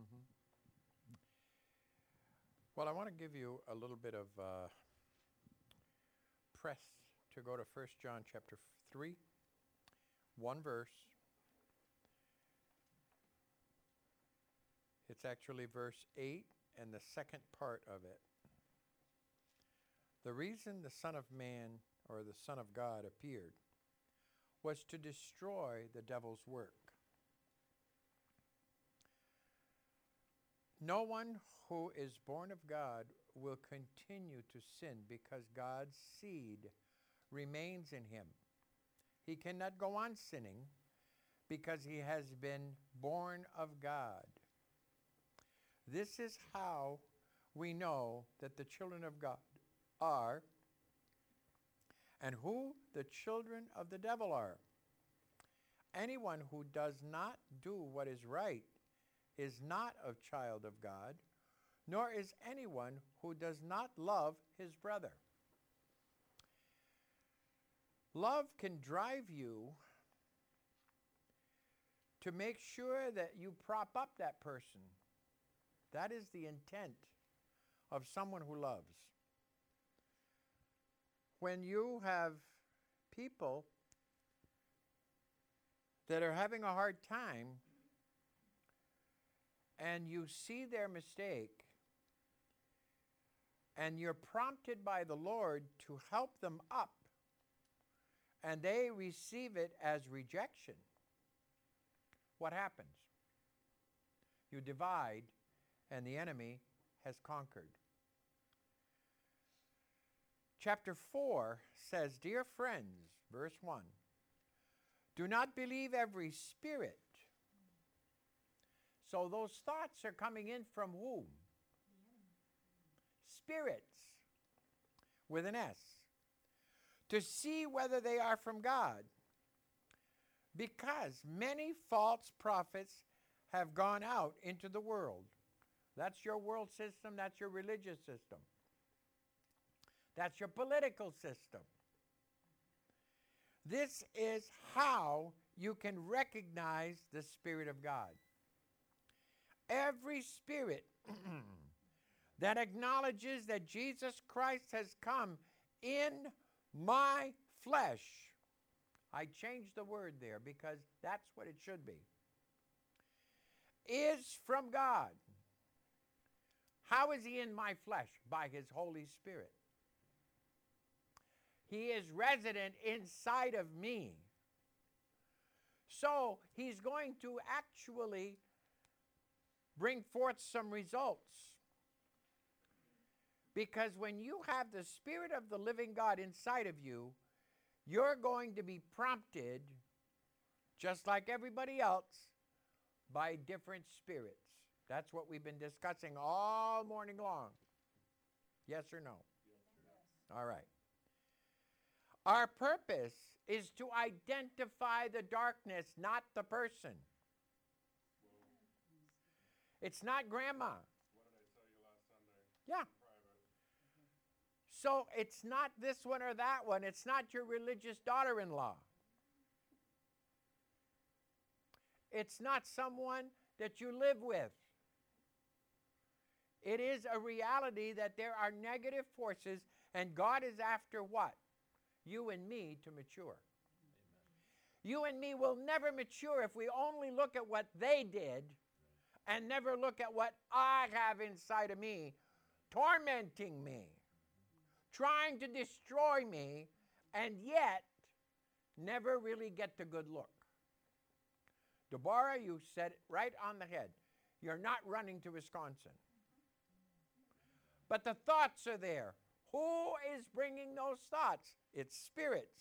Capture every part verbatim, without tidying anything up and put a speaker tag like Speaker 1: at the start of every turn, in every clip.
Speaker 1: Mm-hmm. Well, I want to give you a little bit of uh, press to go to First John chapter three, one verse. It's actually verse eight and the second part of it. The reason the Son of Man, or the Son of God, appeared was to destroy the devil's work. No one who is born of God will continue to sin because God's seed remains in him. He cannot go on sinning because he has been born of God. This is how we know that the children of God are and who the children of the devil are. Anyone who does not do what is right is not a child of God, nor is anyone who does not love his brother. Love can drive you to make sure that you prop up that person. That is the intent of someone who loves. When you have people that are having a hard time and you see their mistake and you're prompted by the Lord to help them up and they receive it as rejection, what happens? You divide and the enemy has conquered. Chapter four says, Dear friends, verse one, do not believe every spirit. So those thoughts are coming in from whom? Spirits, with an S, to see whether they are from God. Because many false prophets have gone out into the world. That's your world system, that's your religious system. That's your political system. This is how you can recognize the Spirit of God. Every spirit that acknowledges that Jesus Christ has come in my flesh, I changed the word there because that's what it should be, is from God. How is he in my flesh? By his Holy Spirit. He is resident inside of me. So he's going to actually bring forth some results. Because when you have the Spirit of the living God inside of you, you're going to be prompted, just like everybody else, by different spirits. That's what we've been discussing all morning long. Yes or no? Yes. All right. Our purpose is to identify the darkness, not the person. It's not grandma.
Speaker 2: What did I tell you last Sunday?
Speaker 1: Yeah. So it's not this one or that one. It's not your religious daughter-in-law. It's not someone that you live with. It is a reality that there are negative forces, and God is after what? You and me to mature. Amen. You and me will never mature if we only look at what they did and never look at what I have inside of me, tormenting me, trying to destroy me, and yet never really get the good look. Deborah, you said it right on the head. You're not running to Wisconsin. But the thoughts are there. Who is bringing those thoughts? It's spirits.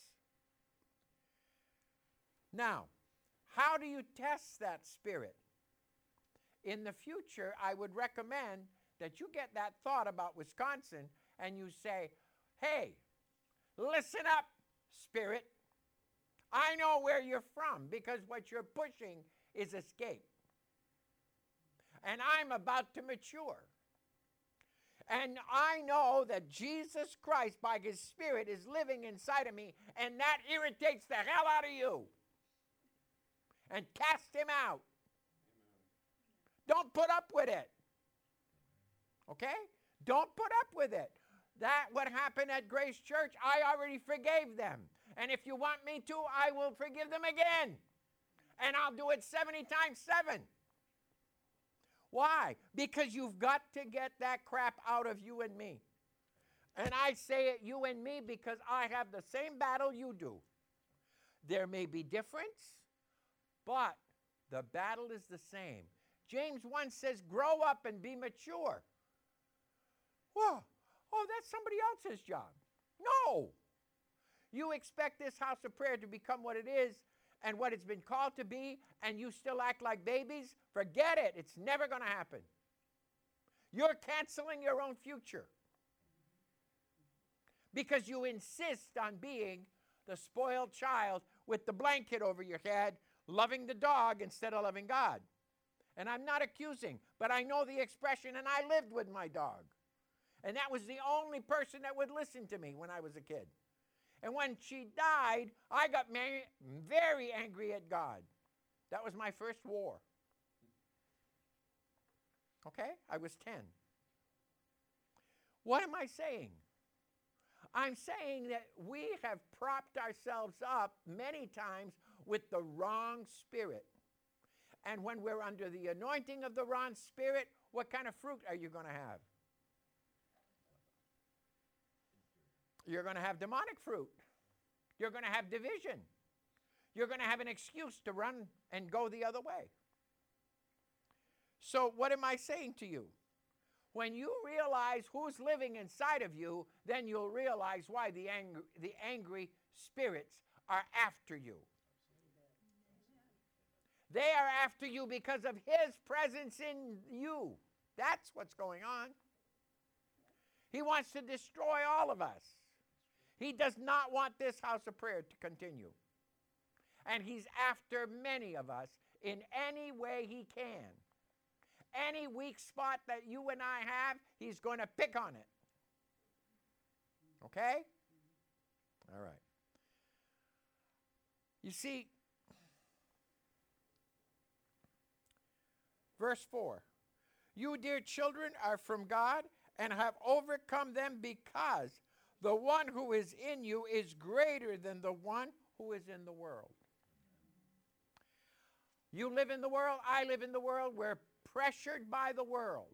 Speaker 1: Now, how do you test that spirit? In the future, I would recommend that you get that thought about Wisconsin and you say, hey, listen up, spirit. I know where you're from because what you're pushing is escape. And I'm about to mature. And I know that Jesus Christ, by his Spirit, is living inside of me, and that irritates the hell out of you. And cast him out. don't put up with it. Okay? Don't put up with it. That what happened at Grace Church, I already forgave them. And if you want me to, I will forgive them again. And I'll do it seventy times seven. Why? Because you've got to get that crap out of you and me. And I say it you and me because I have the same battle you do. There may be difference, but the battle is the same. James one says, grow up and be mature. Whoa, oh, that's somebody else's job. No. You expect this house of prayer to become what it is and what it's been called to be, and you still act like babies? Forget it. It's never going to happen. You're canceling your own future because you insist on being the spoiled child with the blanket over your head, loving the dog instead of loving God. And I'm not accusing, but I know the expression, and I lived with my dog. And that was the only person that would listen to me when I was a kid. And when she died, I got very angry at God. That was my first war. Okay? I was ten. What am I saying? I'm saying that we have propped ourselves up many times with the wrong spirit. And when we're under the anointing of the wrong spirit, what kind of fruit are you going to have? You're going to have demonic fruit. You're going to have division. You're going to have an excuse to run and go the other way. So what am I saying to you? When you realize who's living inside of you, then you'll realize why the angry, the angry spirits are after you. They are after you because of his presence in you. That's what's going on. He wants to destroy all of us. He does not want this house of prayer to continue. And he's after many of us in any way he can. Any weak spot that you and I have, he's going to pick on it. Okay? All right. You see, verse four. You, dear children, are from God and have overcome them because the one who is in you is greater than the one who is in the world. You live in the world, I live in the world. We're pressured by the world.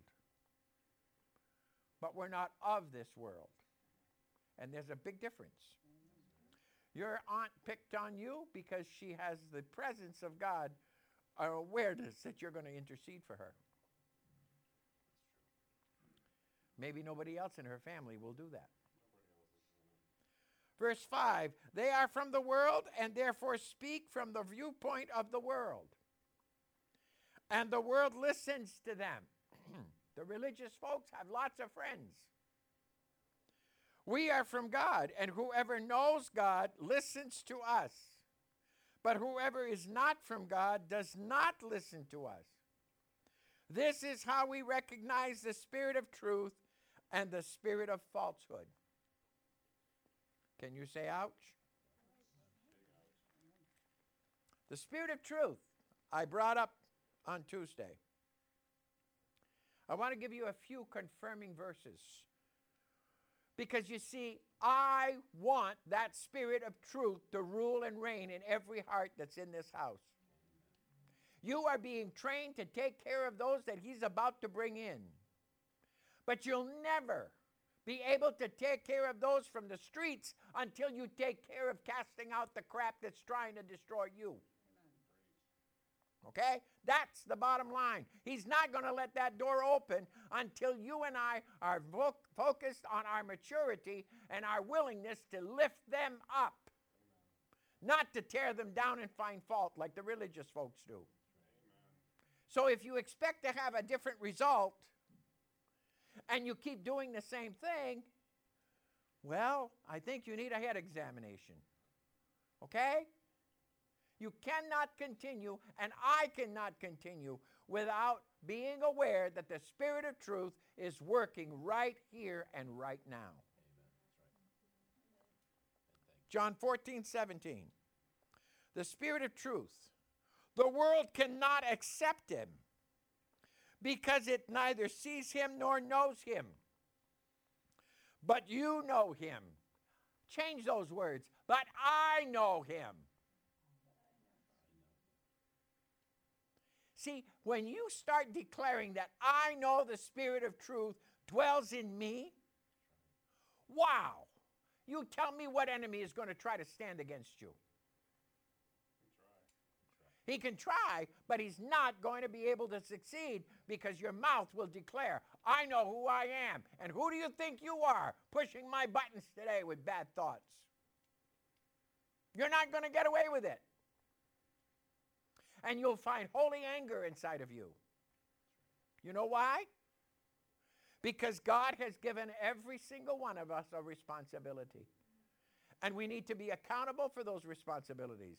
Speaker 1: But we're not of this world. And there's a big difference. Your aunt picked on you because she has the presence of God, or awareness that you're going to intercede for her. Maybe nobody else in her family will do that. Verse five, they are from the world and therefore speak from the viewpoint of the world. And the world listens to them. The religious folks have lots of friends. We are from God, and whoever knows God listens to us. But whoever is not from God does not listen to us. This is how we recognize the spirit of truth and the spirit of falsehood. Can you say ouch? The spirit of truth I brought up on Tuesday. I want to give you a few confirming verses. Because you see, I want that spirit of truth to rule and reign in every heart that's in this house. You are being trained to take care of those that he's about to bring in. But you'll never be able to take care of those from the streets until you take care of casting out the crap that's trying to destroy you. Okay? That's the bottom line. He's not going to let that door open until you and I are vo- focused on our maturity and our willingness to lift them up. Not to tear them down and find fault like the religious folks do. So if you expect to have a different result and you keep doing the same thing, well, I think you need a head examination. Okay? You cannot continue, and I cannot continue, without being aware that the Spirit of truth is working right here and right now. Amen. John fourteen, seventeen. The Spirit of truth. The world cannot accept him because it neither sees him nor knows him. But you know him. Change those words. But I know him. See, when you start declaring that I know the Spirit of truth dwells in me, wow. You tell me what enemy is going to try to stand against you. He can try, but he's not going to be able to succeed because your mouth will declare, I know who I am. And who do you think you are pushing my buttons today with bad thoughts? You're not going to get away with it. And you'll find holy anger inside of you. You know why? Because God has given every single one of us a responsibility. And we need to be accountable for those responsibilities.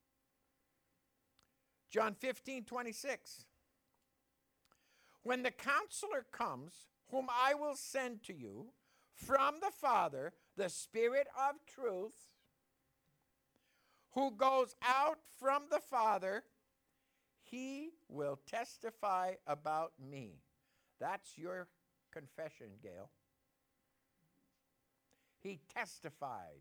Speaker 1: John fifteen, twenty-six. When the counselor comes, whom I will send to you from the Father, the Spirit of truth, who goes out from the Father, he will testify about me. That's your confession, Gail. He testified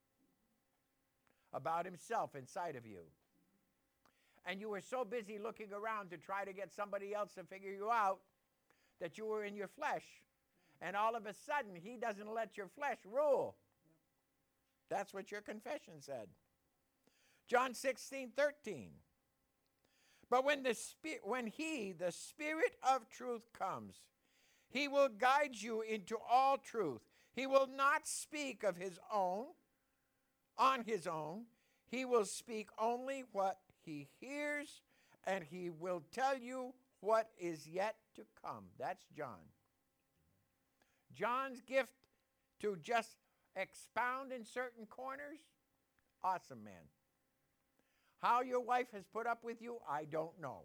Speaker 1: about himself inside of you. And you were so busy looking around to try to get somebody else to figure you out that you were in your flesh. And all of a sudden, he doesn't let your flesh rule. That's what your confession said. John sixteen, thirteen. But when, the Spi- when he, the Spirit of truth, comes, he will guide you into all truth. He will not speak of his own, on his own. He will speak only what he hears, and he will tell you what is yet to come. That's John. John's gift to just expound in certain corners, awesome man. How your wife has put up with you, I don't know.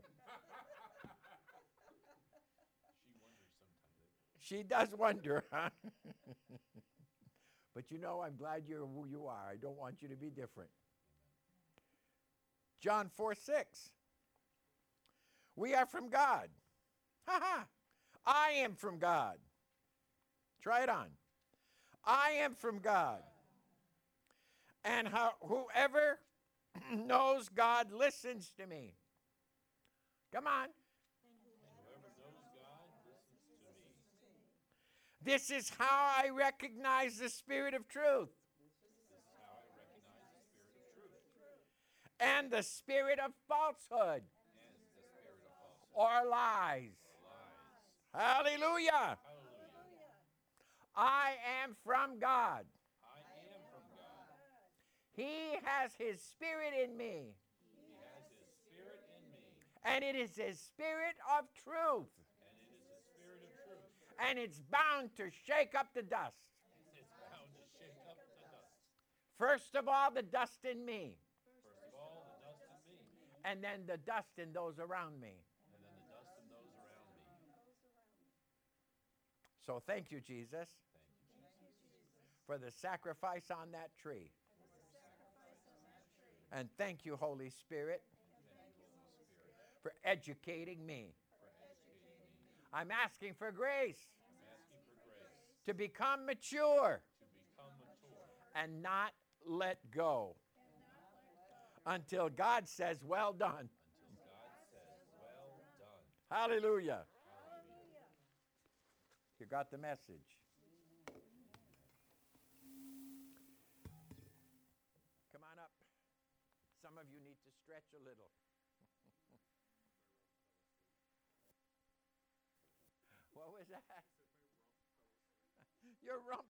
Speaker 1: She does wonder, huh? But you know, I'm glad you're who you are. I don't want you to be different. John four, six. We are from God. Ha ha. I am from God. Try it on. I am from God. And how, whoever knows God listens to me. Come on. This is how I recognize the Spirit of truth. And the spirit of falsehood. Or lies. Hallelujah. I am from God. He has his spirit in me. And it is his spirit of truth. And it's bound to shake up the dust. First of all, the dust in me. And then the dust in those around me. So thank you, Jesus, for the sacrifice on that tree. And thank you, Holy Spirit, for educating me. I'm asking for grace to become mature and not let go until God says, well done. Hallelujah. You got the message. Come on up. Some of you need to stretch a little. What was that? Your rump